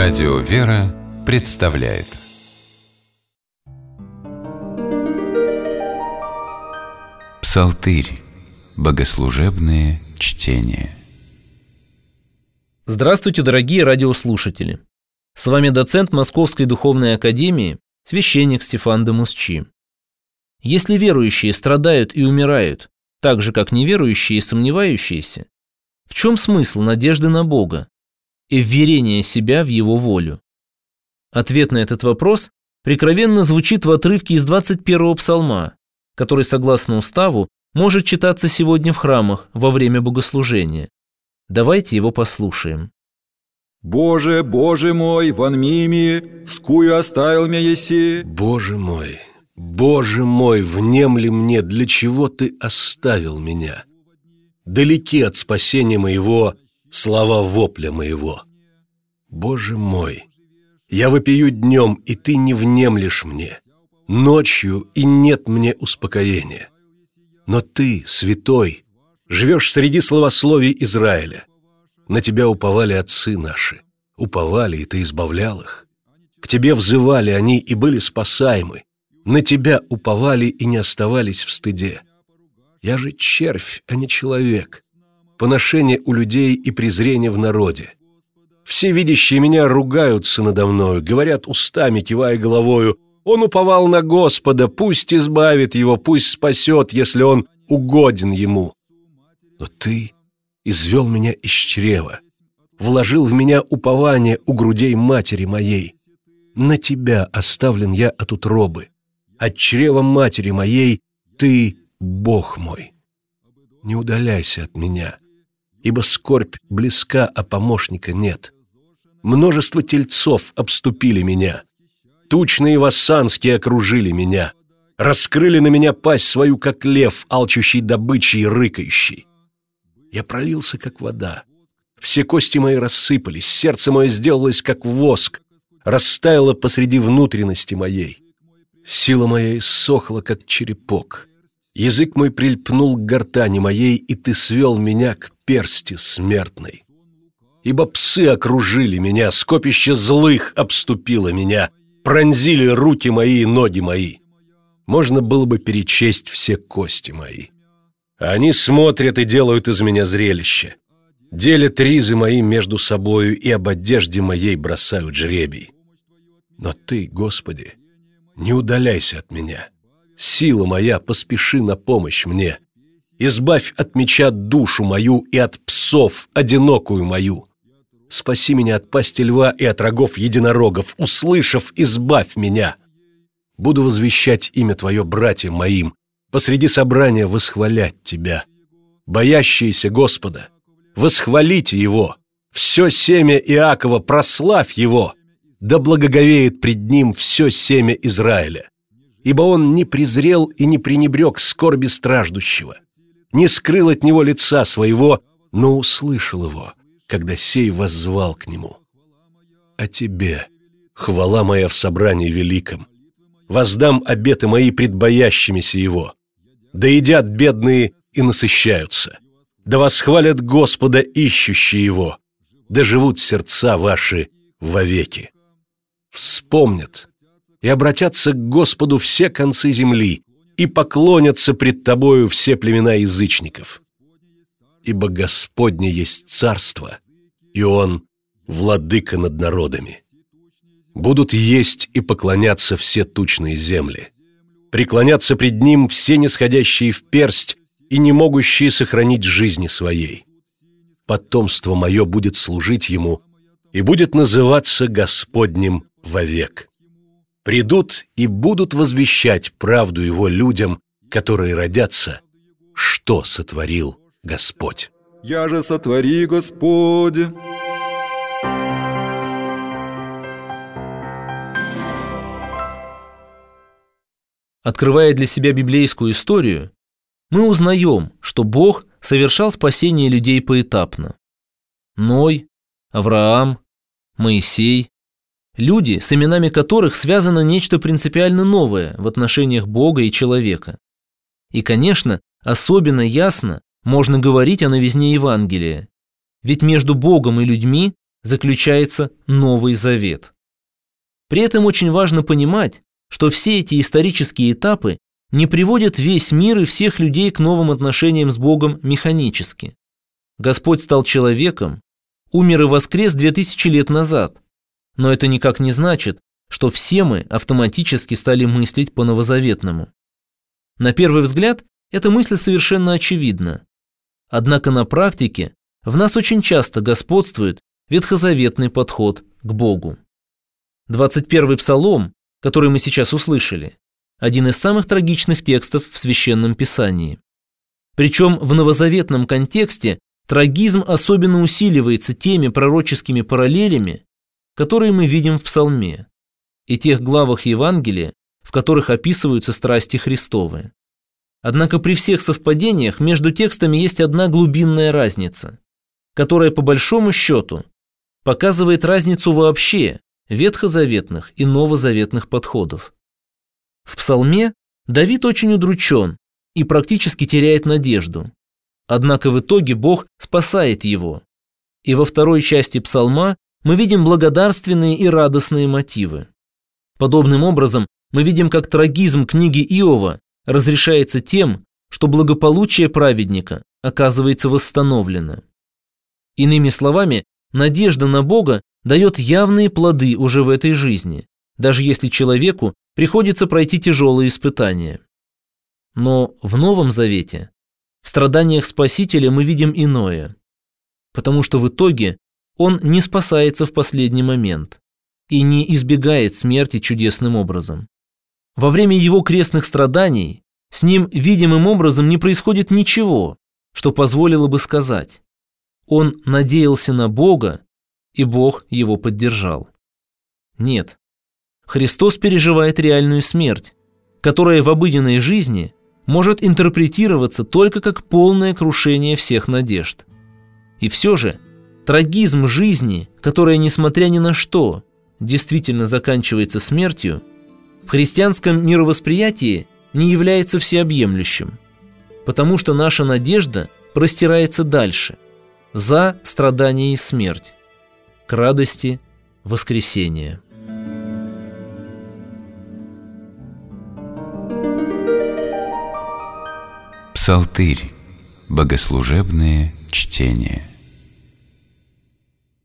Радио «Вера» представляет Псалтырь. Богослужебные чтения. Здравствуйте, дорогие радиослушатели! С вами доцент Московской духовной академии, священник Стефан де Мусчи. Если верующие страдают и умирают, так же, как неверующие и сомневающиеся, в чем смысл надежды на Бога и вверения себя в Его волю? Ответ на этот вопрос прикровенно звучит в отрывке из 21-го псалма, который, согласно уставу, может читаться сегодня в храмах во время богослужения. Давайте его послушаем. «Боже, Боже мой, вон мими, скую оставил меня еси». Боже мой, внемли мне, для чего Ты оставил меня? Далеки от спасения моего слова вопля моего. Боже мой, я вопию днем, и Ты не внемлешь мне, ночью, и нет мне успокоения. Но Ты, святой, живешь среди славословий Израиля. На Тебя уповали отцы наши, уповали, и Ты избавлял их. К Тебе взывали они и были спасаемы, на Тебя уповали и не оставались в стыде. Я же червь, а не человек, поношение у людей и презрение в народе. Все видящие меня ругаются надо мною, говорят устами, кивая головою: он уповал на Господа, пусть избавит его, пусть спасет, если он угоден ему. Но Ты извел меня из чрева, вложил в меня упование у грудей матери моей. На Тебя оставлен я от утробы, от чрева матери моей Ты Бог мой. Не удаляйся от меня, ибо скорбь близка, а помощника нет. Множество тельцов обступили меня, тучные вассанские окружили меня, раскрыли на меня пасть свою, как лев, алчущий добычей и рыкающий. Я пролился, как вода, все кости мои рассыпались, сердце мое сделалось, как воск, растаяло посреди внутренности моей. Сила моя иссохла, как черепок, язык мой прильпнул к гортани моей, и Ты свел меня к персти смертной. Ибо псы окружили меня, скопище злых обступило меня, пронзили руки мои и ноги мои. Можно было бы перечесть все кости мои. Они смотрят и делают из меня зрелище, делят ризы мои между собою и об одежде моей бросают жребий. Но Ты, Господи, не удаляйся от меня. Сила моя, поспеши на помощь мне. Избавь от меча душу мою и от псов одинокую мою. Спаси меня от пасти льва и от рогов единорогов. Услышав, избавь меня. Буду возвещать имя Твое братьям моим, посреди собрания восхвалять Тебя. Боящиеся Господа, восхвалите Его. Все семя Иакова, прославь Его. Да благоговеет пред Ним все семя Израиля. Ибо Он не презрел и не пренебрег скорби страждущего, не скрыл от него лица своего, но услышал его, когда сей воззвал к Нему. А Тебе хвала моя в собрании великом, воздам обеты мои пред боящимися Его. Да едят бедные и насыщаются, да восхвалят Господа ищущие Его, да живут сердца ваши вовеки. Вспомнят и обратятся к Господу все концы земли, и поклонятся пред Тобою все племена язычников. Ибо Господне есть царство, и Он владыка над народами. Будут есть и поклоняться все тучные земли, преклонятся пред Ним все нисходящие в персть и не могущие сохранить жизни своей. Потомство мое будет служить Ему и будет называться Господним вовек. Придут и будут возвещать правду Его людям, которые родятся, что сотворил Господь. «Я же сотвори, Господи». Открывая для себя библейскую историю, мы узнаем, что Бог совершал спасение людей поэтапно. Ной, Авраам, Моисей – люди, с именами которых связано нечто принципиально новое в отношениях Бога и человека. И, конечно, особенно ясно можно говорить о новизне Евангелия, ведь между Богом и людьми заключается Новый Завет. При этом очень важно понимать, что все эти исторические этапы не приводят весь мир и всех людей к новым отношениям с Богом механически. Господь стал человеком, умер и воскрес 2000 лет назад, но это никак не значит, что все мы автоматически стали мыслить по-новозаветному. На первый взгляд, эта мысль совершенно очевидна. Однако на практике в нас очень часто господствует ветхозаветный подход к Богу. 21-й Псалом, который мы сейчас услышали, один из самых трагичных текстов в Священном Писании. Причем в новозаветном контексте трагизм особенно усиливается теми пророческими параллелями, которые мы видим в Псалме, и тех главах Евангелия, в которых описываются страсти Христовы. Однако при всех совпадениях между текстами есть одна глубинная разница, которая по большому счету показывает разницу вообще ветхозаветных и новозаветных подходов. В Псалме Давид очень удручен и практически теряет надежду, однако в итоге Бог спасает его. И во второй части Псалма мы видим благодарственные и радостные мотивы. Подобным образом мы видим, как трагизм книги Иова разрешается тем, что благополучие праведника оказывается восстановлено. Иными словами, надежда на Бога дает явные плоды уже в этой жизни, даже если человеку приходится пройти тяжелые испытания. Но в Новом Завете, в страданиях Спасителя мы видим иное, потому что в итоге Он не спасается в последний момент и не избегает смерти чудесным образом. Во время Его крестных страданий с Ним видимым образом не происходит ничего, что позволило бы сказать: Он надеялся на Бога, и Бог его поддержал. Нет, Христос переживает реальную смерть, которая в обыденной жизни может интерпретироваться только как полное крушение всех надежд. И все же трагизм жизни, которая, несмотря ни на что, действительно заканчивается смертью, в христианском мировосприятии не является всеобъемлющим, потому что наша надежда простирается дальше, за страдание и смерть, к радости воскресения. Псалтырь. Богослужебные чтения.